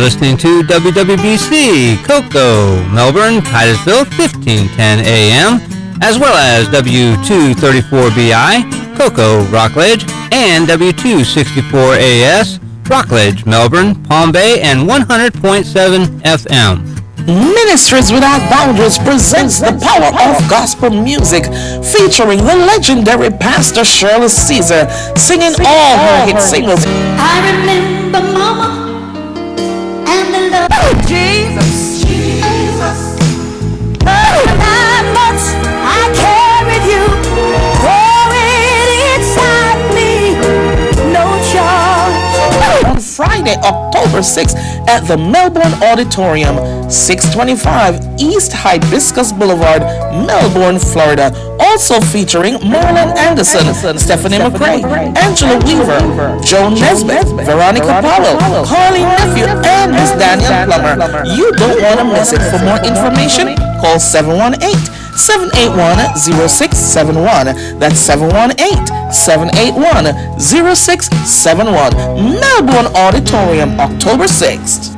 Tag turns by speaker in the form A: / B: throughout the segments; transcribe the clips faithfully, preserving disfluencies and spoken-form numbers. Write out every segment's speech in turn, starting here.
A: listening to W W B C, Cocoa, Melbourne, Titusville, fifteen ten A M, as well as W two thirty-four B I, Cocoa, Rockledge, and W two sixty-four A S, Rockledge, Melbourne, Palm Bay, and one hundred point seven F M.
B: Ministries Without Boundaries presents the power of gospel music featuring the legendary Pastor Shirley Caesar singing all her hit singles.
C: I remember Mama and the love of Jesus. Jesus. Oh, nine months I carried you, growing inside me, no charge.
B: On Friday, October sixth at the Melbourne Auditorium, six twenty-five East Hibiscus Boulevard, Melbourne, Florida. Also featuring Marlon Anderson, Stephanie McRae, Angela Weaver, Joan Nesbitt, Veronica Powell, Carly Nephew, and Miss Danielle Plummer. You don't want to miss it. For more information, call seven one eight, seven eight one, zero six seven one. That's seven one eight, seven eight one, zero six seven one. Melbourne Auditorium, October sixth.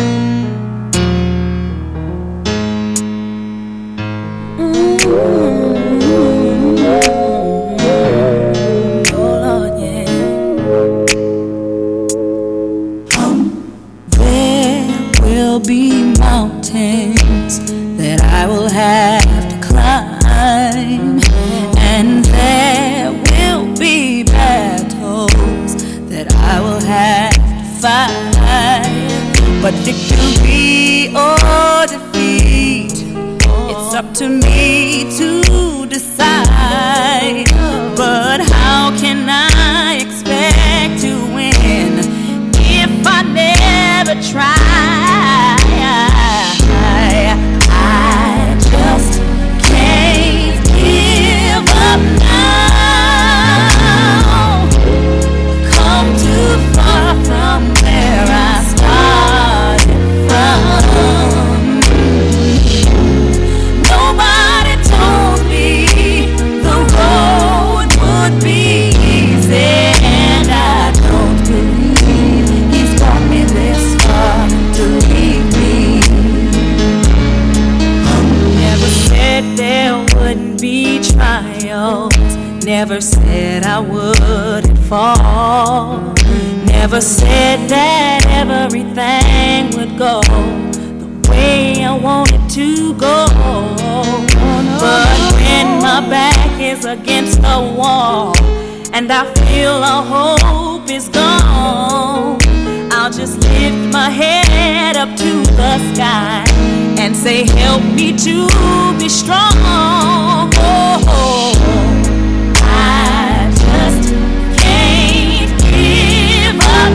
D: But victory or defeat, it's up to me to decide. But how can I expect to win if I never try? I just can't give up now. Come too far from where I started from. Nobody told me the road would be easy, and I don't believe he's brought me this far to leave me. Never said there wouldn't be trials, never said I wouldn't fall, never said that everything would go the way I wanted to go. But when my back is against the wall and I feel all hope is gone, I'll just lift my head up to the sky and say, help me to be strong. Oh, I just can't give up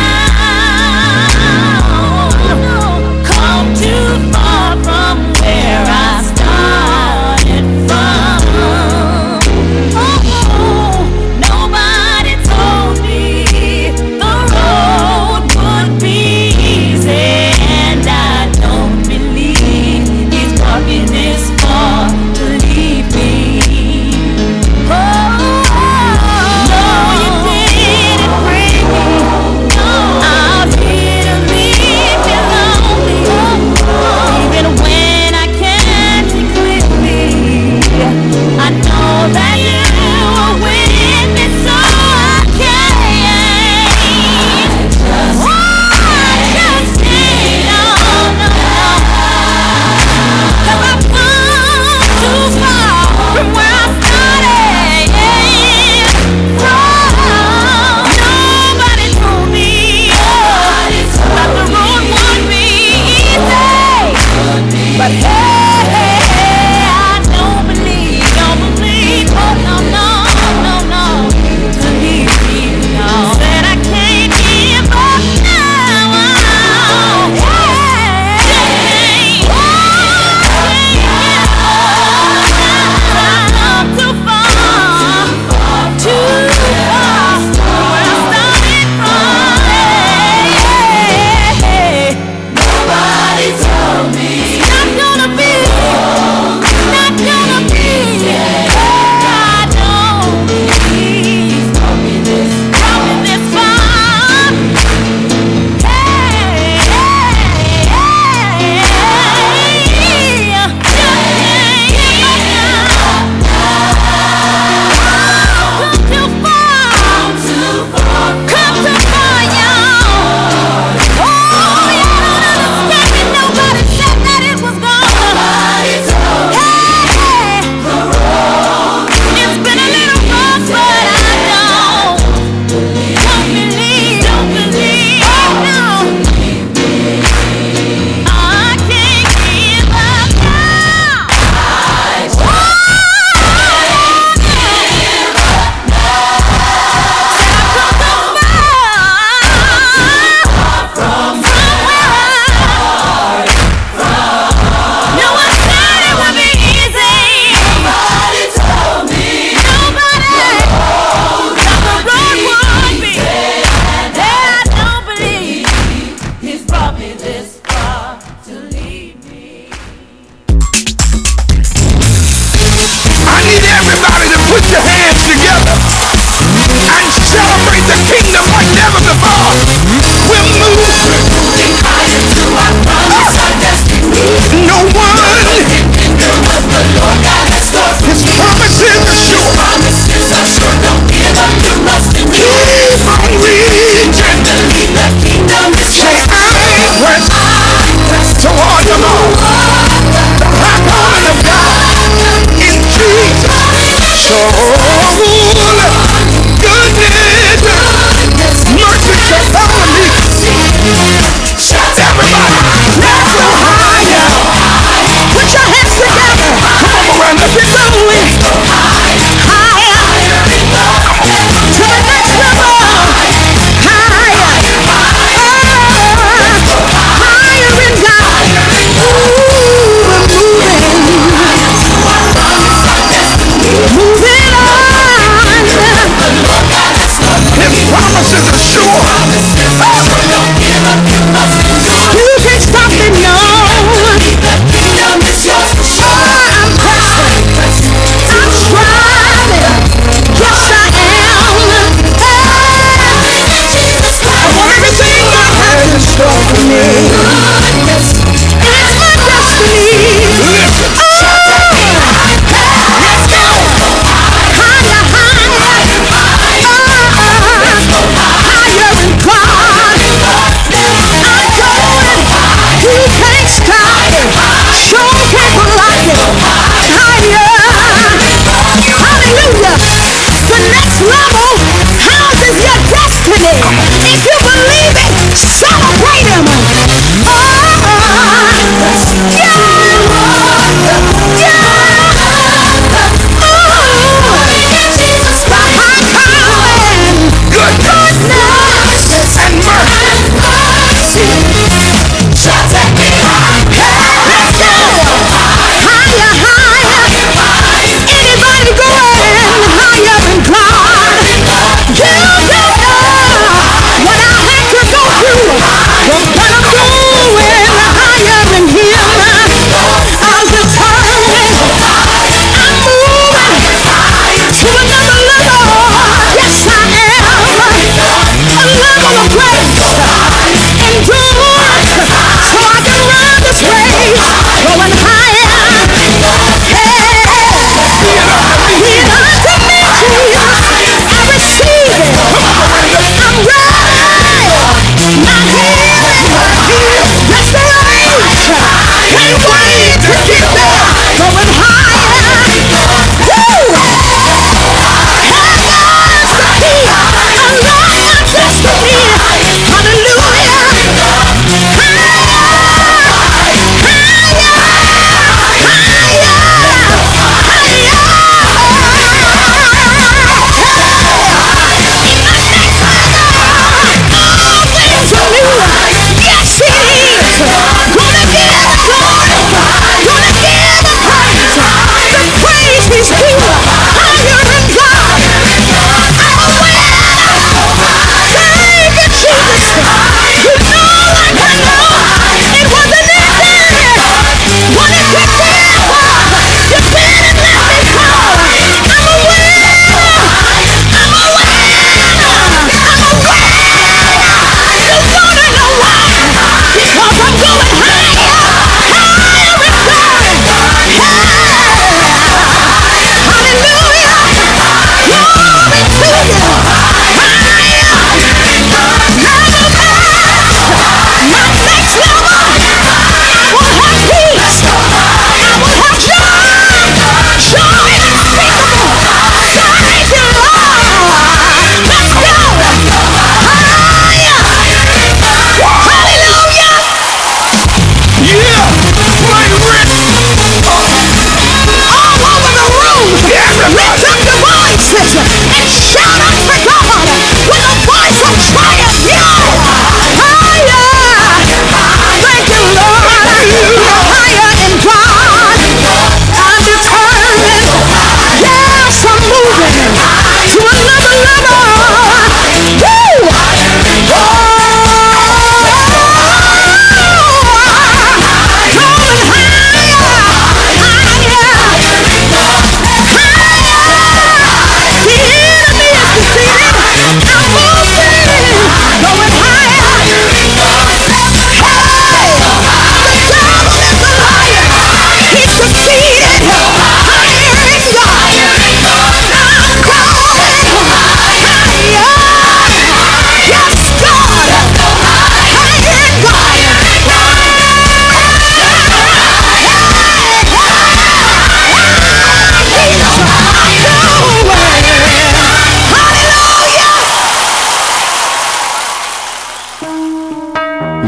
D: now. Come too far from where I started from. Oh, nobody told me the road would be easy, and I don't believe he's brought me this far to leave me.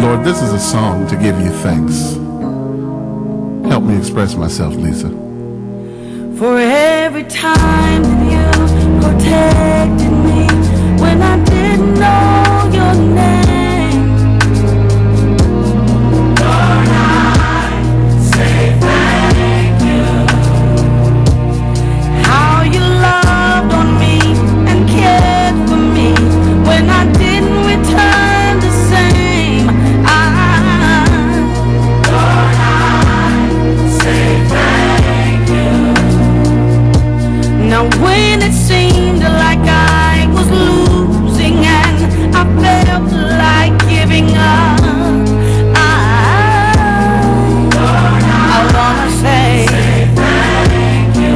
E: Lord, this is a song to give you thanks. Help me express myself, Lisa.
D: For every time you protected me when I didn't know your name. Lord, I say thank you. How you loved on me and cared for me when I didn't return the same. I, Lord, I say thank you. Now when it seemed like I was losing and I felt like giving up, I, Lord, I, I wanna say, say thank you.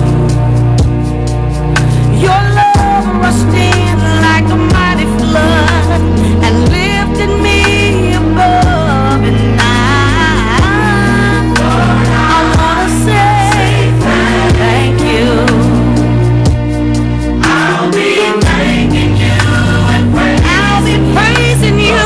D: Your love rushed in like a mighty flood and lifted me above, and I, Lord, I, I wanna say thank you. I'll be thanking you and praising, I'll be praising you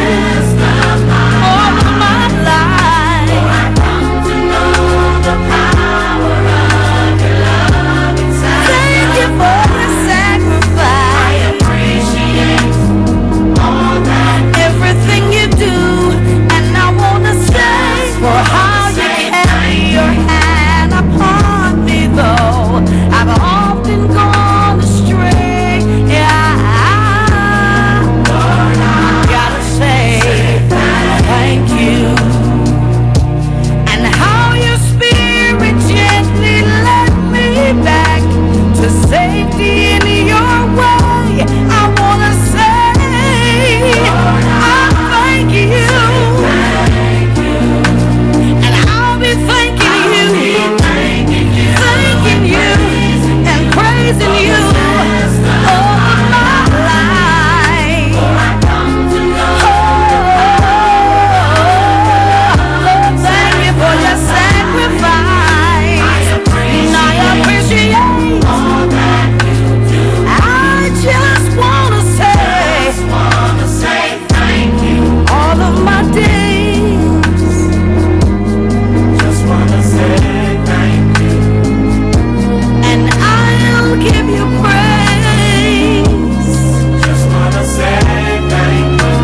D: all of my life. For I come to know the power of your love inside. Thank you for the sacrifice. I appreciate all that, everything you do, and I wanna say for how you carry your hand upon me, though I've often gone astray. Yeah, Lord, I gotta say thank you. And how your spirit gently led me back to safety in your way. I wanna say I thank you. And I'll be thanking you, thanking you, and praising you all of my life. Oh, thank you for your sacrifice. And I appreciate all that you do. I just wanna say thank you all of my days. Just wanna say thank you. And I'll give you praise. Just wanna say thank you.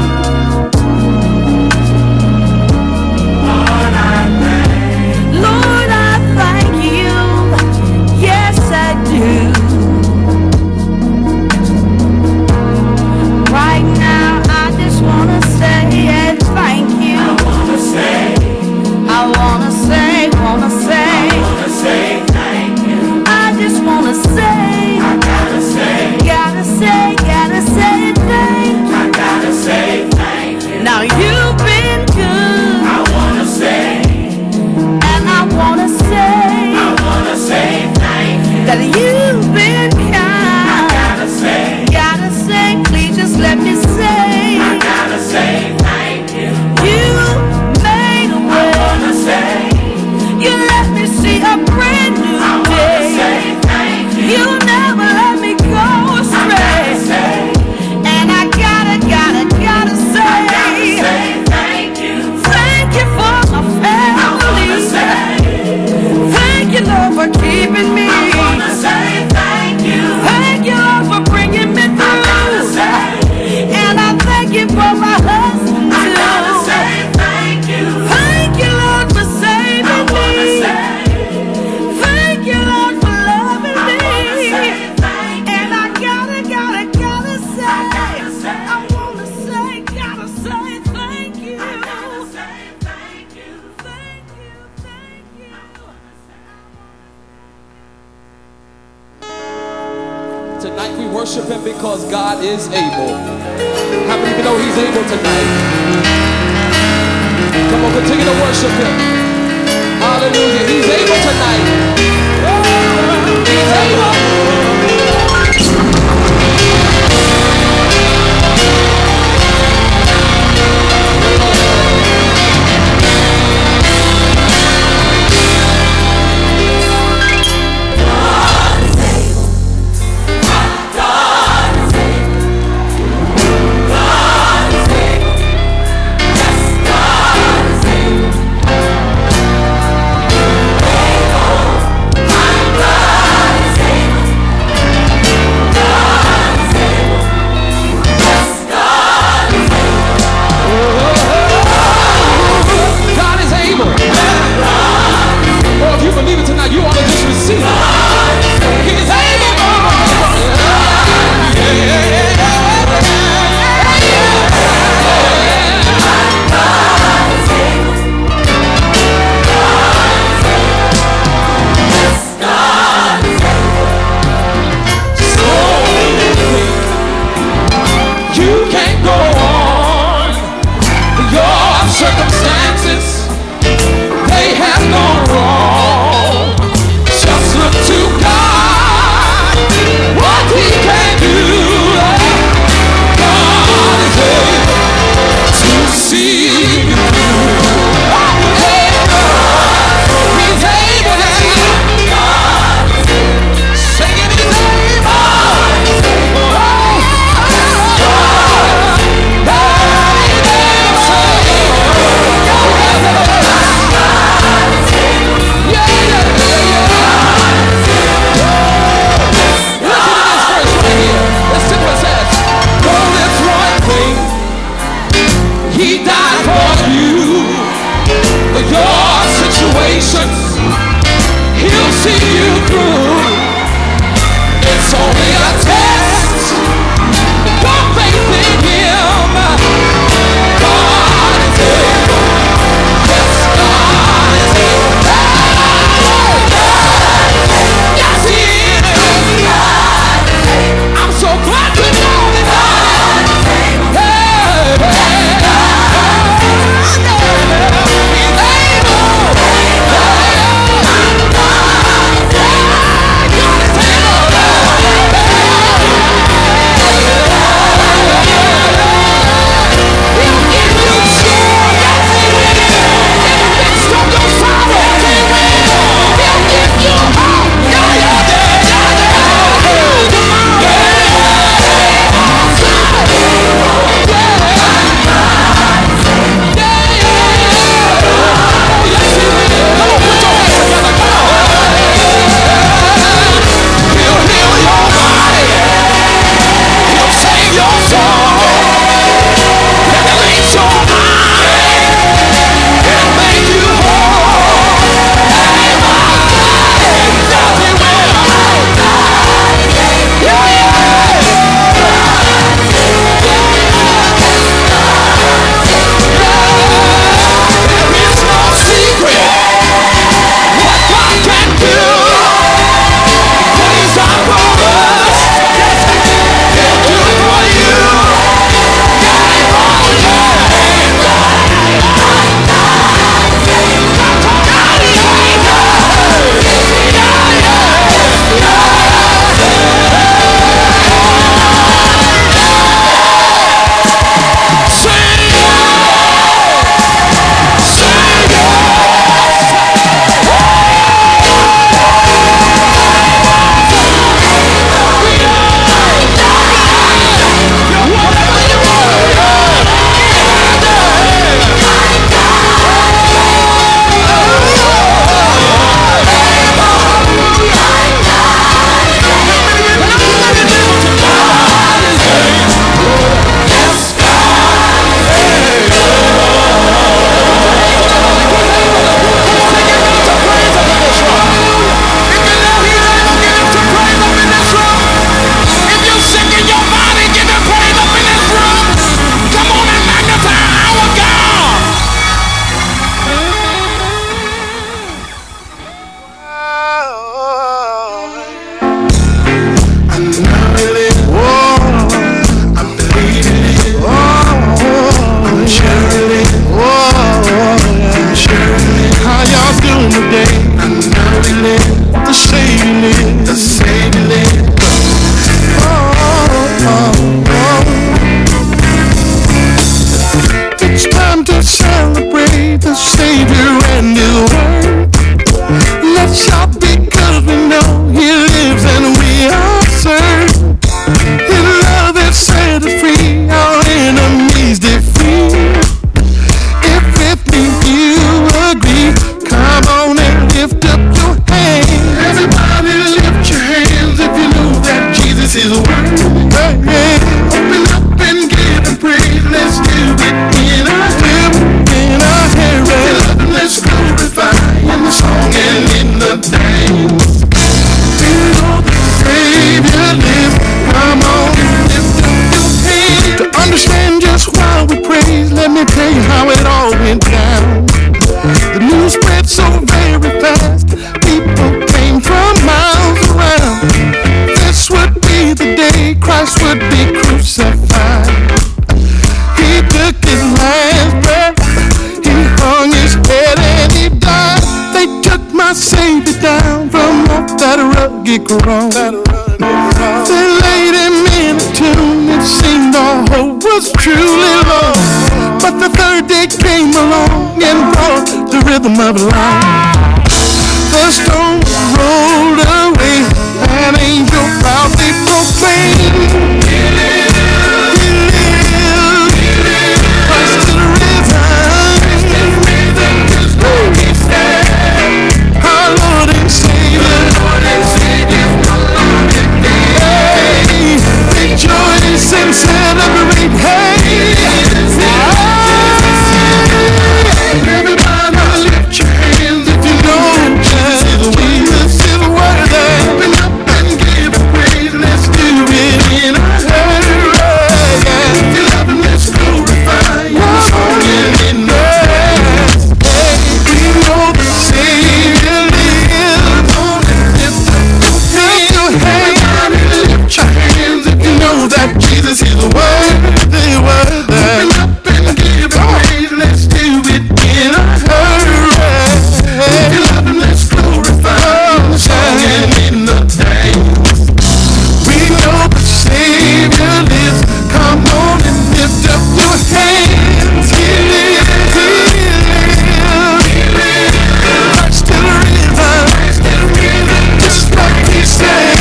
D: Lord, I thank you. Lord, I thank you. Yes, I do. Right now, I just wanna say thank you. I wanna say, I wanna say, wanna say, I wanna say thank you. I just wanna say, I gotta say, gotta say, gotta say thank you. I gotta say thank you. Now you've been good. I wanna say, and I wanna say, I wanna say thank you. That you've been kind. I gotta say, gotta say, please just let me say, I gotta say thank you. You made a way. I wanna say, you let me see a brand new I day. Wanna say thank you. You never let me go astray. I say, and I gotta, gotta, gotta say, I gotta say thank you. Thank you for my family. I wanna say, thank you, Lord, for keeping me. I wanna say thank you. Thank you, Lord, for bringing me through. I gotta say, and I thank you for my husband too. I gotta say thank you. Thank you, Lord, for saving I wanna me. Say, thank you, Lord, for loving I me. Wanna say thank you. And I gotta, gotta, gotta say, I gotta say, I wanna say, gotta say thank you. I gotta say thank you. Thank you, thank you.
F: Tonight we worship him because God is able. How many of you know he's able tonight? Come on, continue to worship him. Hallelujah. He's able tonight. He's able.
E: make wrong. They laid him in a tomb. It seemed all hope was truly lost. But the third day came along and brought the rhythm of life. The stone rolled away. An angel proudly proclaimed, He lives, He lives, He lives. Christ is risen, Christ is risen, just like He said. Our Lord and Savior, Lord and Savior, no longer dead. Hey, rejoice and celebrate. Hey, everybody lift your hands if you know Jesus is worthy. Open up and give praise. Let's do it in a hurry. If you love Him, let's glorify Him. Singing in the dance. Hey, we know the Savior lives. Lift your hands. Lift your hands if you know that Jesus is worthy, worthy. Open up and give praise. Let's do it in a hurry. If you love Him, let's glorify Him. Singing in the dance. We know the Savior lives. Come on and lift up your hands. He lives, He lives, He lives. Christ is risen, Christ is risen, just like He said.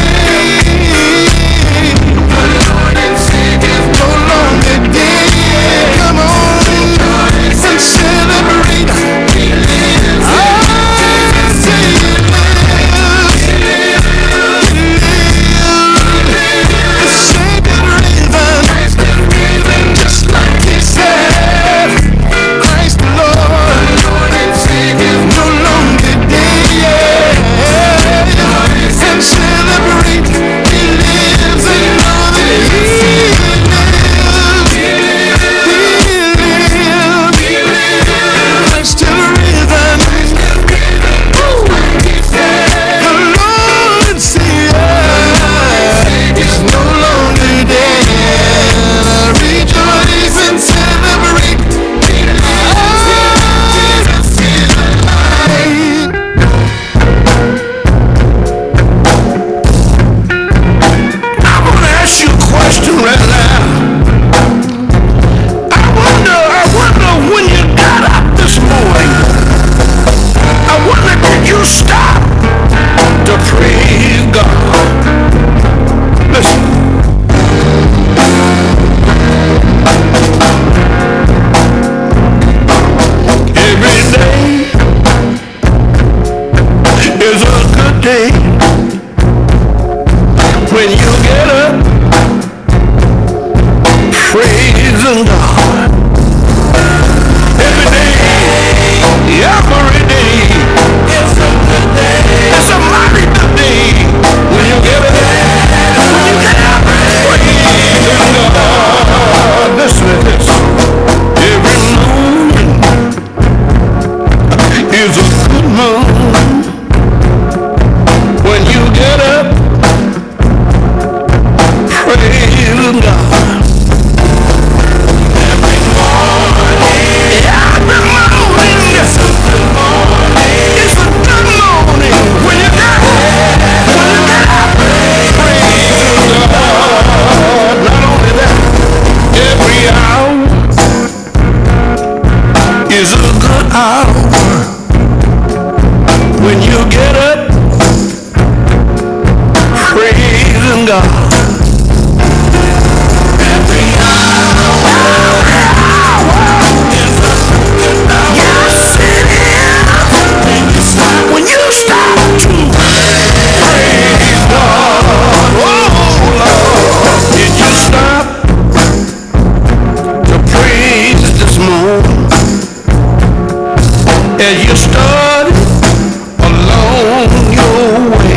E: The Lord and Savior no longer dead. Come on and celebrate. He lives, I say He lives, He lives, He lives. The Savior risen, Christ is risen, just like He said. Christ the Lord, Lord and Savior, no longer dead. And celebrate. He lives, and know that He lives. He lives, He lives. Christ is risen, Woo. The Lord and Savior is no longer dead. Rejoice and celebrate. Jesus is alive. I want to ask you a question right now. I wonder, I wonder when you got up this morning, I wonder did you stop to praise God? Listen. Every day is a good day when you get up praising God. Every day, every day, it's a good day. It's a mighty good day when you get up, when you get up praising God. Listen to this. Every morning is a good morning when you get up praising God. Every morning, every morning, it's a good morning. It's a good morning when you get up, when you get up praising God. Not only that, every hour is a good hour when you get up praising God. Every hour, every hour is a good hour. Yes, it is. When you stop, when you stop to praise God. Oh Lord, did you stop to praise this morning? As you started along your way,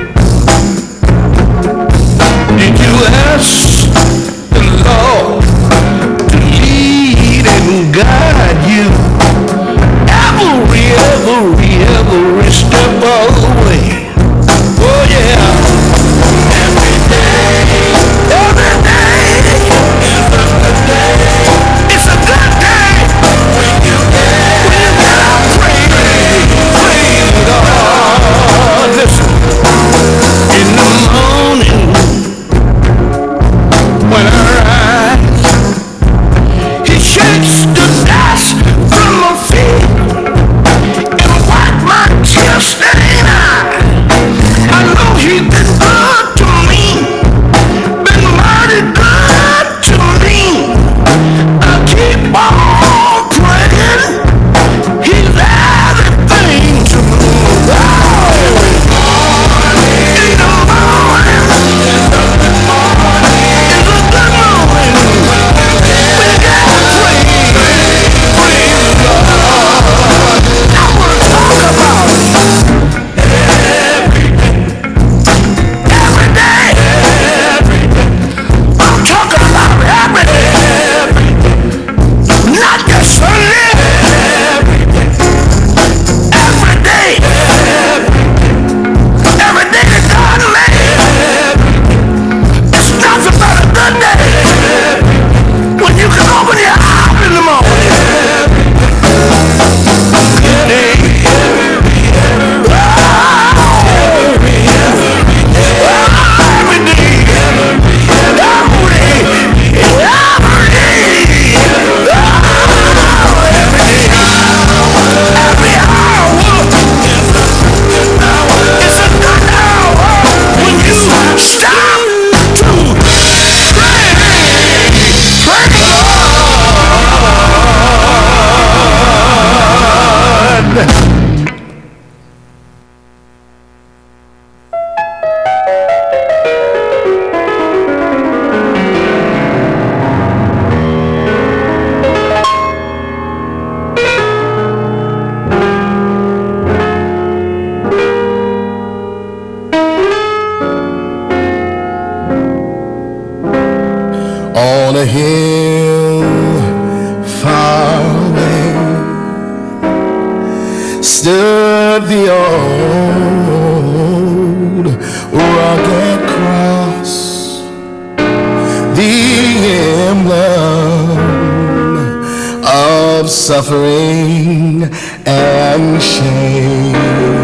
E: did you ask the Lord to lead and guide you every, every, every step of the way? Oh yeah. Every day, every day is a good day. It's a good day when you get, when you get up praise. still far away stood the old rugged cross, the emblem of suffering and shame.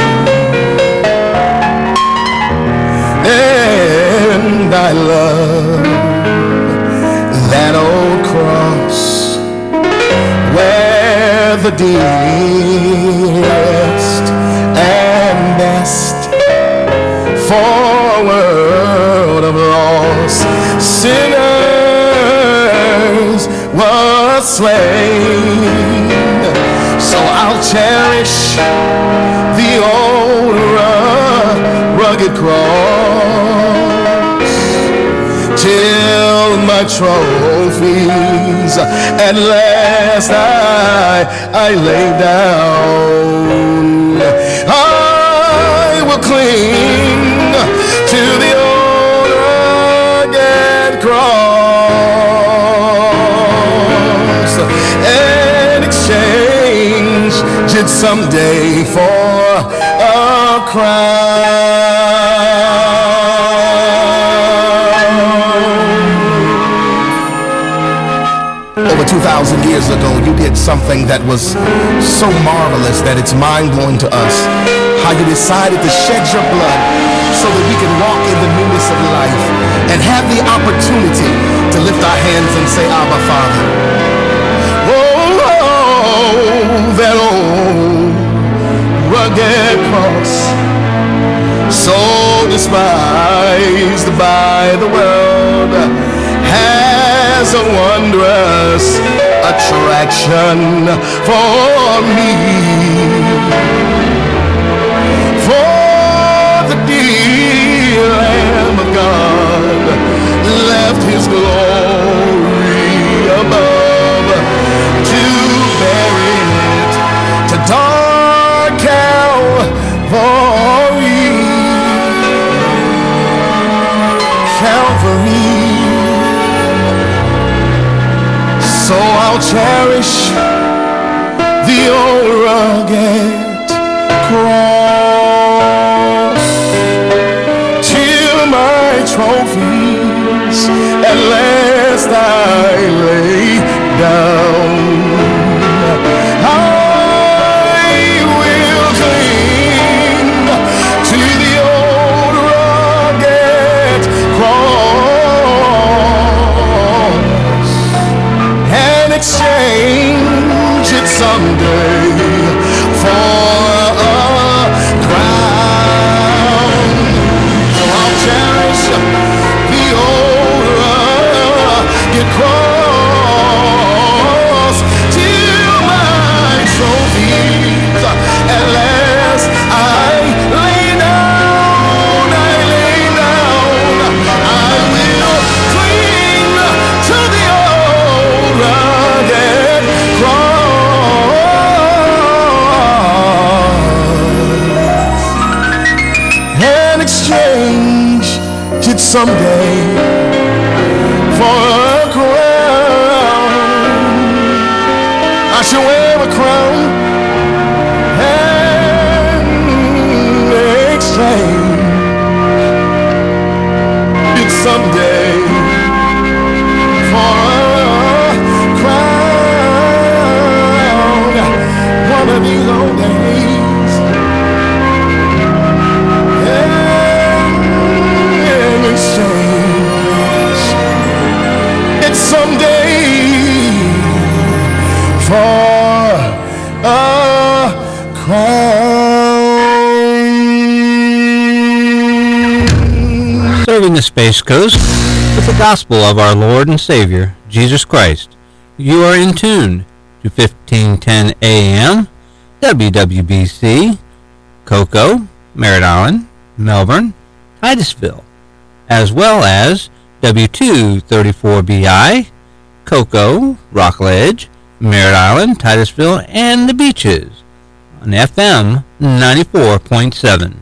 E: And I love that old cross where the dearest and best for a world of lost sinners was slain. So I'll cherish the old ru- rugged cross till my trophies at last I, I lay down. I will cling to the old rugged cross and exchange it someday for a crown. Over two thousand years ago, you did something that was so marvelous that it's mind-blowing to us. How you decided to shed your blood so that we can walk in the newness of life and have the opportunity to lift our hands and say, Abba, Father. Oh, oh, that old rugged cross, so despised by the world, has a wondrous attraction for me. For the dear Lamb of God left his glory above to bear it to dark Calvary. Calvary. So I'll cherish the old rugged cross till my trophies at last I lay down. I will cling to the old rugged cross and exchange it someday for a crown. So I'll cherish the old rugged cross till my trophies at last I lay down, I lay down. I will cling to the old rugged cross and exchange it someday for a crown. I shall wear a crown and exchange it someday for a crown. One of these old days, and exchange it someday for a crown.
A: Serving the Space Coast with the gospel of our Lord and Savior, Jesus Christ. You are in tune to fifteen ten A M, W W B C, Cocoa, Merritt Island, Melbourne, Titusville, as well as W two thirty-four B I, Cocoa, Rockledge, Merritt Island, Titusville, and the Beaches on F M ninety-four point seven.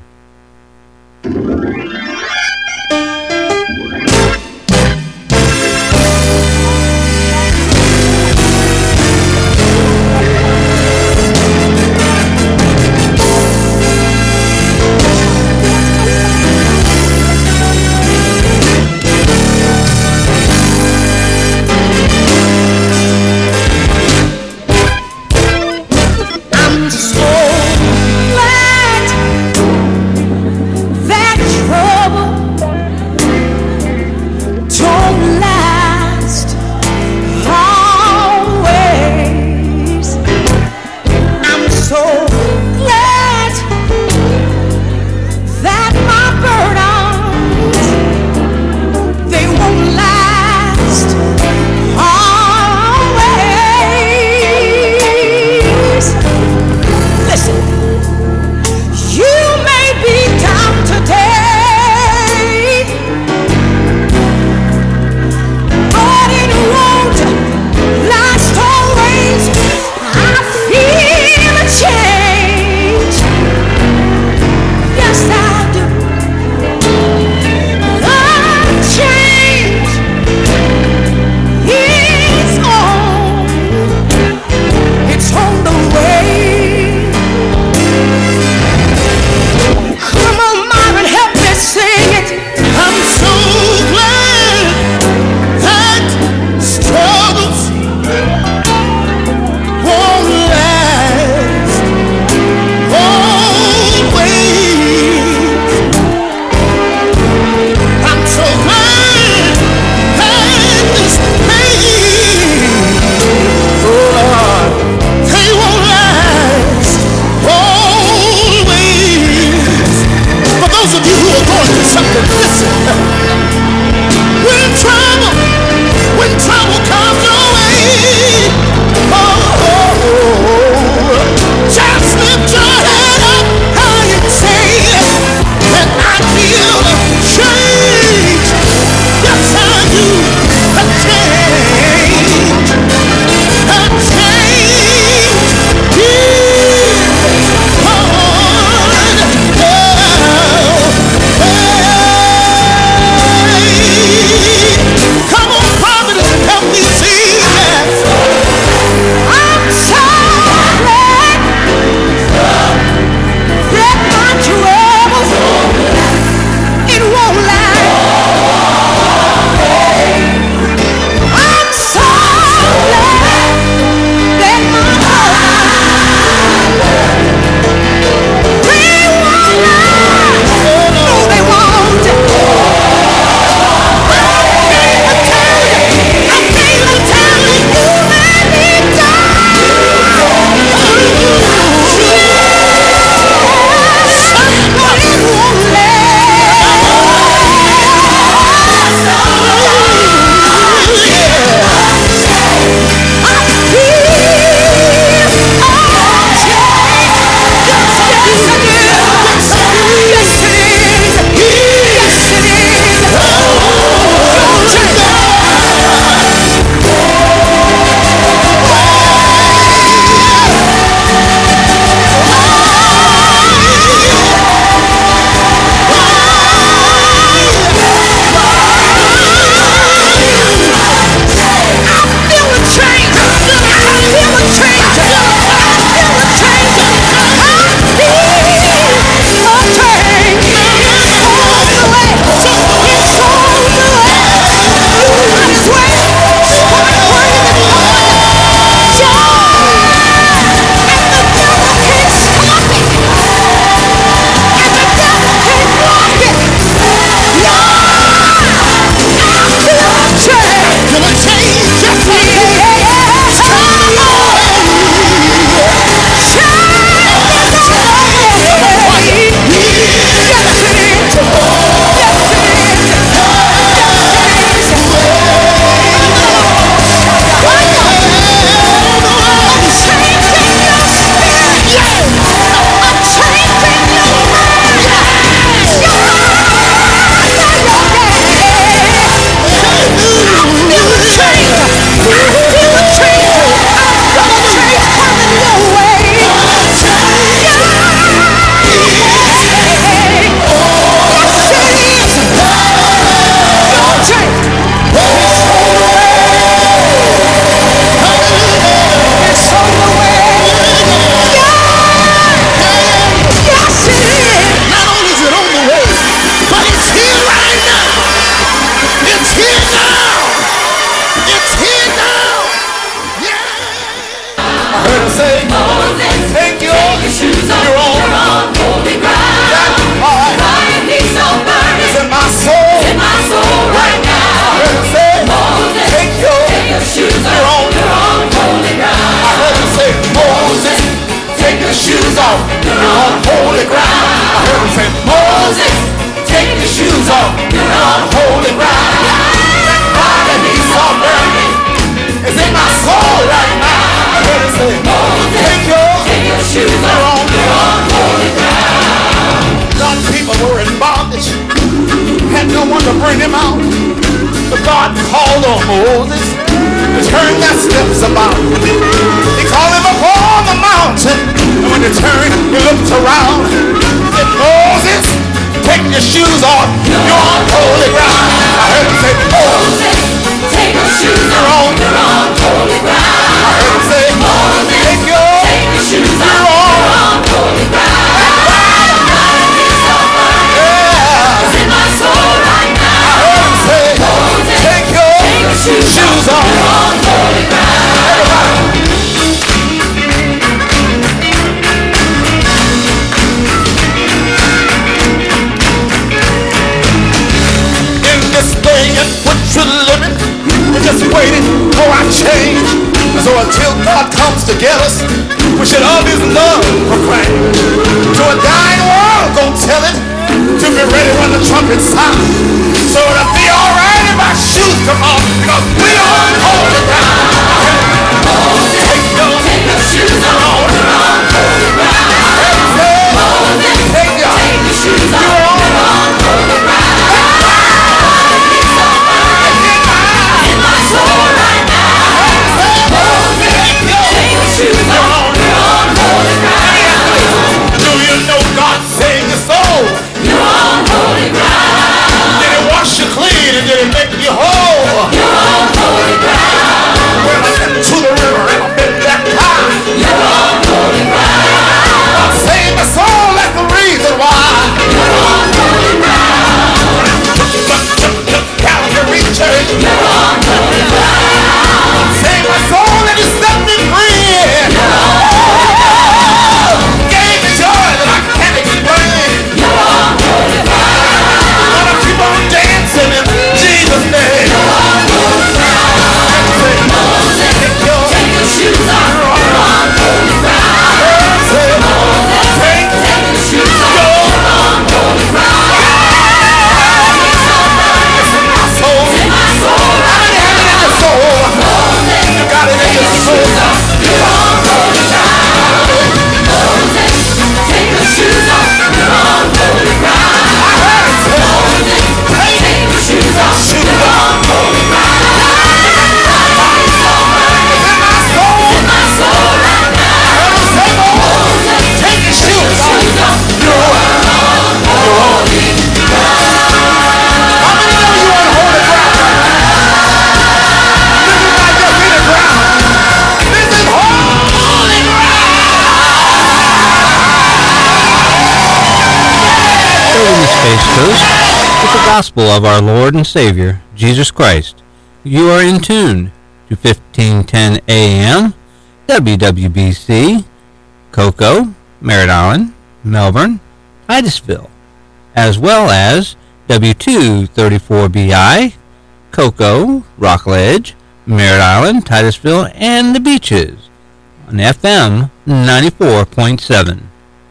E: say, Moses, take your, take your shoes off. You're on, you're on holy ground. That fire, fire needs no burning. It's in my soul. It's in my soul right now. I heard him say, Moses, take your, take your shoes off. You're on, you're on holy ground. I heard him say, Moses, take your shoes off. You're on holy ground. I heard him say, Moses, take your shoes off. You're on holy ground. That fire needs no burning. It's in my soul right now. I heard him say, Moses, take your, take your shoes off. You're on holy ground. God's people were in bondage, had no one to bring them out. But God called on Moses to turn their steps about. He called him up on the mountain, and when he turned, he looked around. He said, Moses, take your shoes off. You're on holy ground. I heard him say, Moses, take your shoes off. You're on holy ground. I heard him say, Moses, take your, take your shoes off. You're on, you're on holy ground. It's in my soul right now. I heard him say, Moses, take your, take your shoes, shoes off. You're on holy ground. Everybody. In this day in which we're living, we're just waiting for our change. So until God comes to get us, we should all His love proclaim. To a dying world, go tell it, to be ready when the trumpet sounds. So it'll be alright if our shoes come off, because we on holy ground. Moses, take your, take your shoes off. You're on holy ground. Moses, take your, take your shoes off. You're on, you're on holy ground. In my soul right now. Moses, take your, take your shoes off. You're on holy ground. Do you know God saved your soul? You're on holy ground. Did He wash you clean and did He make you whole? You're on holy ground. Well, I went to the river and I've been baptized. You're on holy ground. God saved my soul, that's the reason why. You're on holy ground. Calvary Church. You're on holy ground. God saved my soul and He set me free. You're on holy ground. Gave me joy that I can't explain. You're on holy ground. Gonna keep on dancing in Jesus' name. You're on holy ground. Moses, take your, take your shoes off. You're on holy ground. Moses, take, take your shoes off. You're on holy ground. It's in my soul. It's in my soul. How many have it in your soul? Moses, you got it in your soul. You're on holy ground. Moses, take your shoes off. You're on holy ground. I heard it say, Moses, take your shoes off. You're on holy ground. It's in my soul. It's in my soul right now. I heard it say, Moses, take your shoes off. You're on holy ground. How many know you're on holy ground right now? This is not just any ground. This is holy ground.
A: Serving the Space Coast with the gospel of our Lord and Savior, Jesus Christ. You are in tune to fifteen ten A M, W W B C, Cocoa, Merritt Island, Melbourne, Titusville, as well as W two thirty-four B I, Cocoa, Rockledge, Merritt Island, Titusville, and the Beaches on F M ninety-four point seven.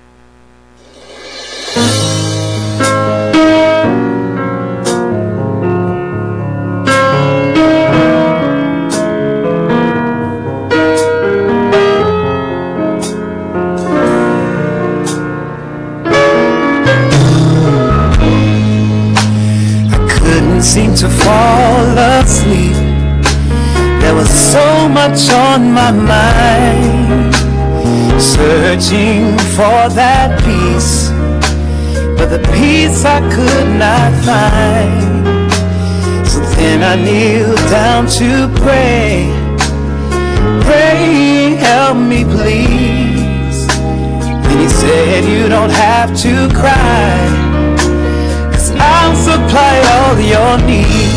G: Seemed to fall asleep. There was so much on my mind, searching for that peace, but the peace I could not find. So then I kneeled down to pray, praying, help me please. Then He said, you don't have to cry, I'll supply all your needs.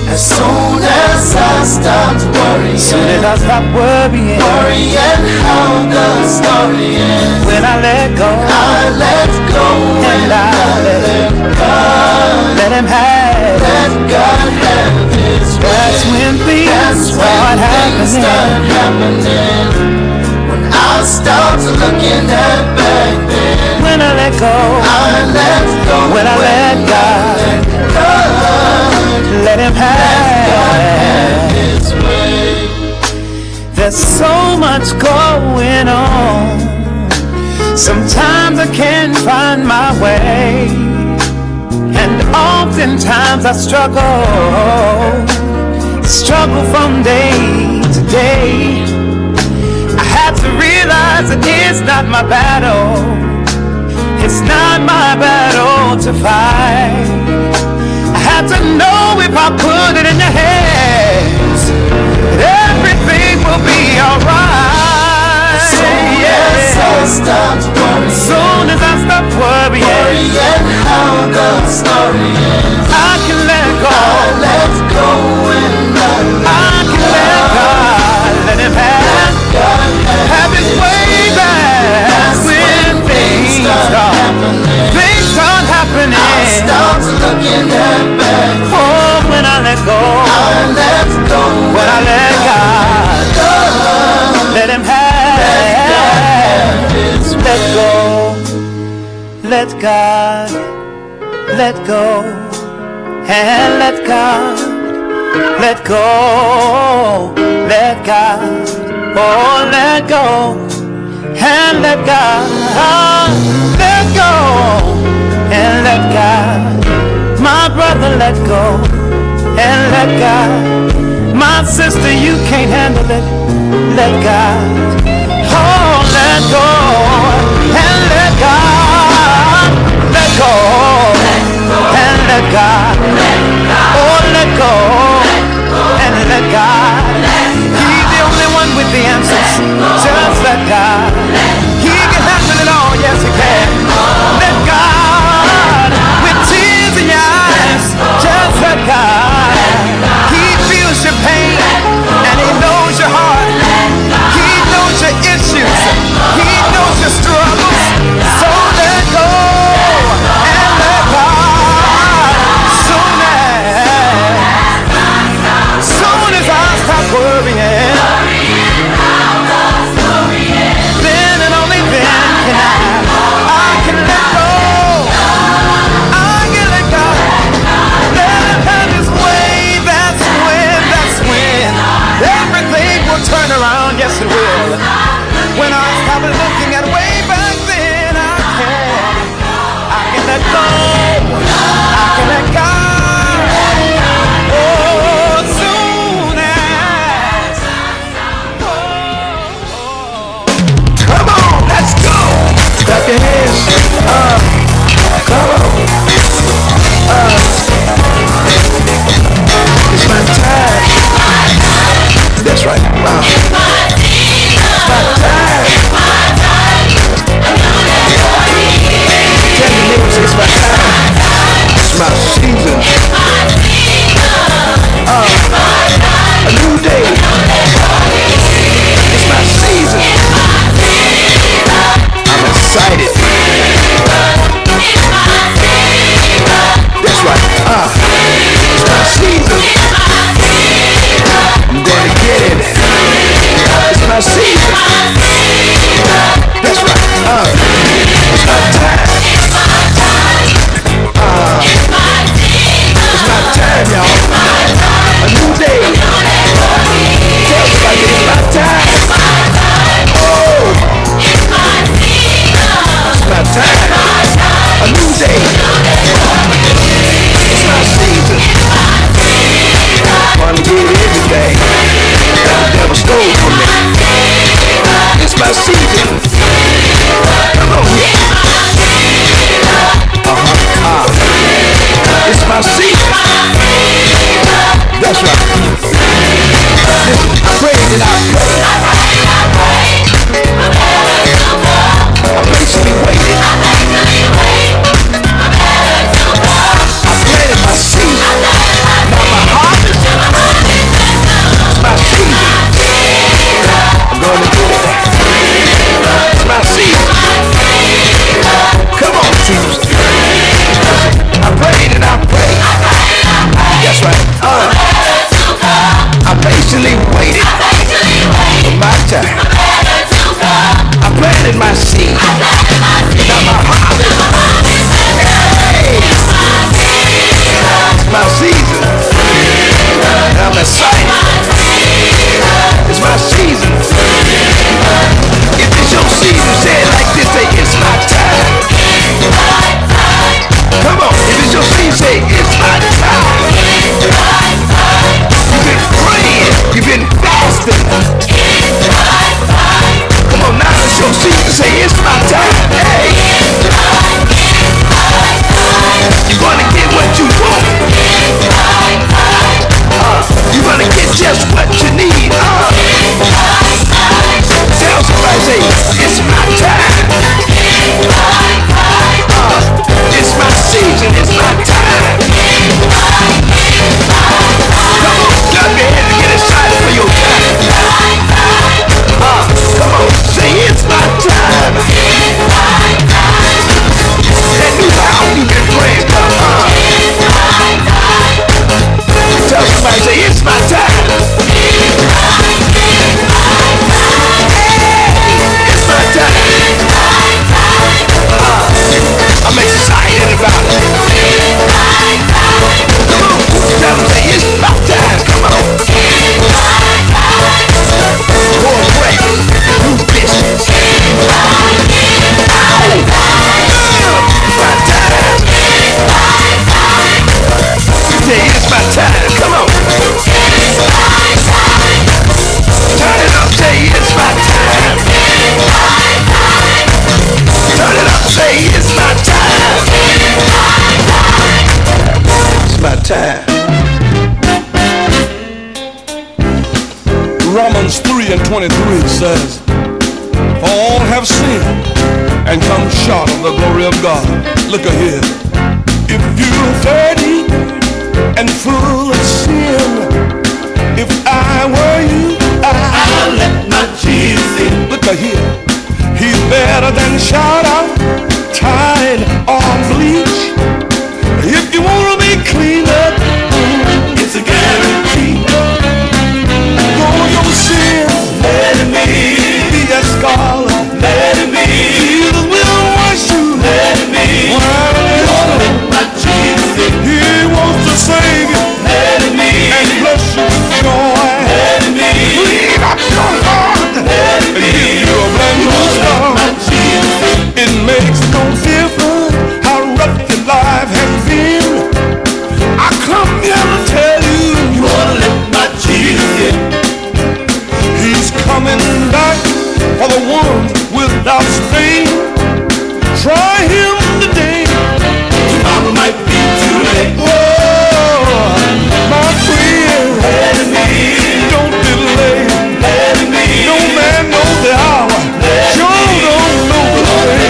E: As soon as I stopped worrying,
G: As soon as I stop worrying,
E: worrying how the story ends.
G: when I let go,
E: I let go
G: and I let
E: God,
G: let Him have.
E: let God have His way.
G: That's when things
E: That's
G: start
E: when things start
G: happening.
E: happening. When I stopped looking at back then,
G: When I let go,
E: I let go.
G: when I let God,
E: God,
G: let Him have.
E: His way.
G: There's so much going on. Sometimes I can't find my way, and oftentimes I struggle, struggle from day to day. I had to realize that it's not my battle, it's not my battle to fight. I had to know if I put it in your hands, that everything will be alright.
E: As soon as I stopped worrying,
G: As soon as I stop worrying,
E: worrying how the story ends,
G: I can let go.
E: I let go and I
G: I can let God let Him have,
E: God have
G: have His way back.
E: That's
G: When things
E: start
G: start,
E: happening.
G: things start
E: I
G: happening.
E: stopped looking at back.
G: Oh, when I let go,
E: I let go.
G: when I let God, let Him have. Let go, let God, let go, and let God, let go, let God, oh, let go, and let God, let go, and let God, my brother, let go, and let God, my sister, you can't handle it, let God. Oh, let go and let God, let go and let God. Oh, let go and let God. He's the only one with the answers. Just let God. He can handle it all. Yes, He can. Let God, with tears in your eyes, just let God. He feels your pain and He knows your heart. He knows your issues. He knows your struggles. So let go and let God. Soon as, soon as I stop worrying, then and only then can I, I can let go. I can let God. Let Him have His way. That's when, that's when everything will turn around. Yes, it will. When I stop looking at way back then, I can, I can let go. I can let God. Oh, soon as. Oh,
E: Come on, let's go. Clap your hands. Uh, come on. Uh, it's my time. That's right. Uh, it's my time. Tell your neighbors it's my time. It's my season. Uh, a new day. It's my season. I'm excited. That's right. Uh, it's my season. I'm gonna get it. Romans three and twenty-three says, for all have sinned and come short of the glory of God. Look at here. If you're dirty and full of sin, if I were you, I, I'll let my Jesus in. Look at here. He's better than shout out, Tide or bleach. If you want to be cleaned up, it's a guarantee. Though your sins, let him in. Be that scarlet, let him in. Jesus will wash you, let him in. Let my Jesus in. He wants to save you, let him in. And bless you with joy, let him in. Clean up your heart, let him in. And give you a brand new start. It makes no difference how rough your life has been. I come here to tell you, you ought to let my Jesus in. He's coming back for the ones without stain. Try him today, tomorrow might be too late. Oh, my friend, let him in. Don't delay, let him in. No man knows the hour, sure don't know the way.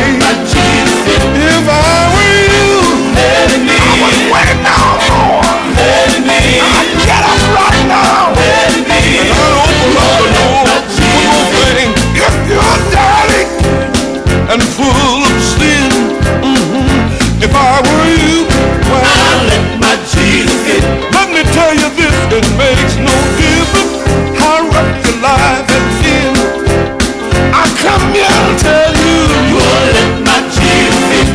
E: If I were you, let him in. I would wait no more. Let him in. I'd get up right now. Let him in. And I'd open up the door. One more thing. If you're dirty and full of sin, mm-hmm. If I were you, well, I'll let my Jesus in. Let me tell you this, it makes no difference how rough your life has been. I come here to tell you, you ought to let my Jesus in.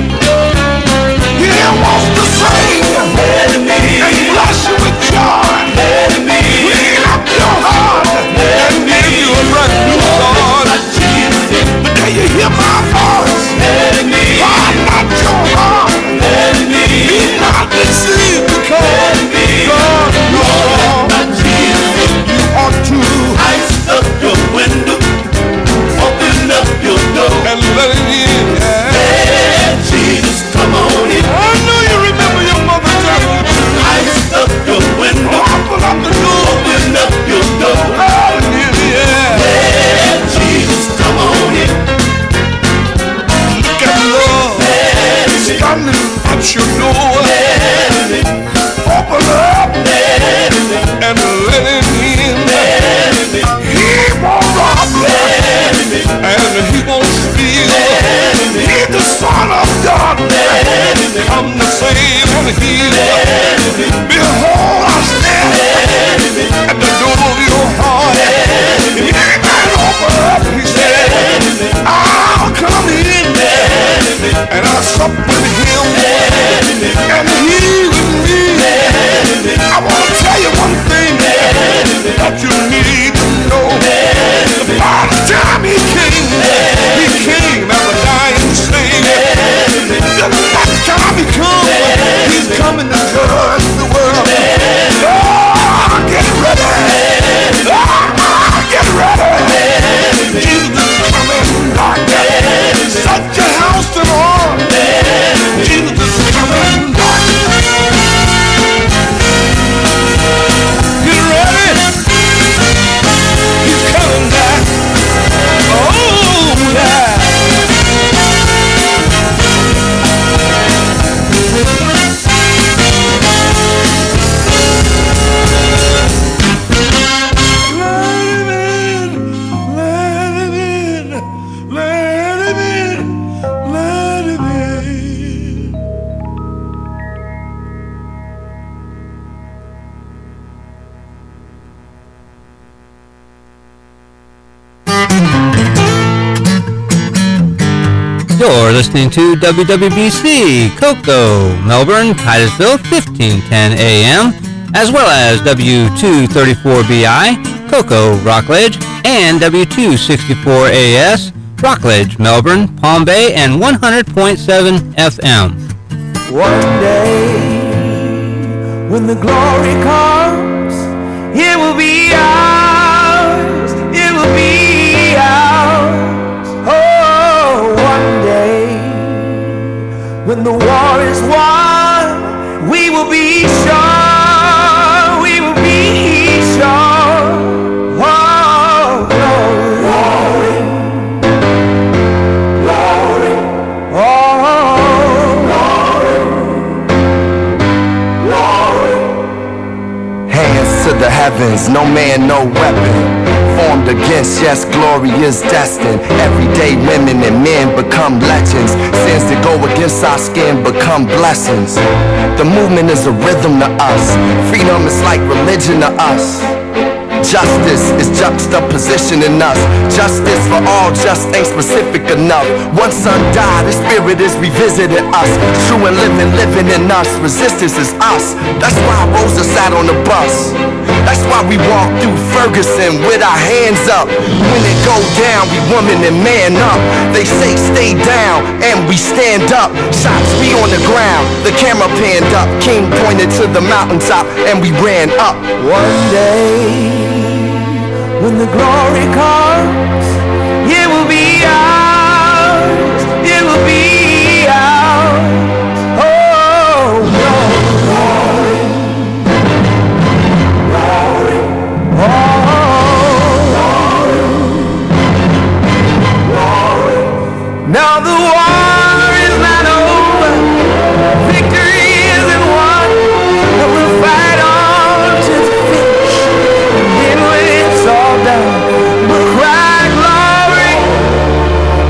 E: He wants to save you, let him in. And bless you with joy, let him in. Clean up your heart, let him in. Give you a brand new start. But do you hear my voice? Let him in. God, not your heart, let him in. Be not deceived because God knows. You ought to ice up your window, open up your door, and let him in. Yeah. Let Jesus come on in. I know you remember your mother telling you to ice up your window, open up the door, open up your door, let him in. Yeah. Let Jesus come on in. Look at the Lord, standing at your door. Let him in. Open up, let him in. And let him in. Let him in. He won't rob you, and he won't steal. He's the Son of God, come to save and heal. Behold, I stand at the door of your heart. If any man open up, he said, I'll come in, and I'll sup with him, and he with me. I want to tell you one thing that you need to know. By the time he came, he came as a dying slave. The next time he comes, he's coming to judge the world. Oh, get ready. Oh, get ready. Jesus is coming back. Set your house in order. Jesus is coming back. Get ready. He's coming back. Oh, yeah.
A: You're listening to W W B C, Cocoa, Melbourne, Titusville, fifteen ten A M, as well as W two thirty-four B I, Cocoa, Rockledge, and W two sixty-four A S, Rockledge, Melbourne, Palm Bay, and one hundred point seven F M.
G: One day, when the glory comes, it will be ours, it will be ours. Oh, one day, when the war is won, we will be sure, we will be sure. Oh,
H: heavens, no man, no weapon formed against, yes, glory is destined. Everyday women and men become legends. Sins that go against our skin become blessings. The movement is a rhythm to us. Freedom is like religion to us. Justice is juxtaposition in us. Justice for all just ain't specific enough. One son died, his spirit is revisiting us. True and living, living in us. Resistance is us. That's why Rosa sat on the bus. That's why we walk through Ferguson with our hands up. When it go down, we woman and man up. They say stay down, and we stand up. Shots be on the ground, the camera panned up. King pointed to the mountaintop, and we ran up.
G: One day, when the glory comes,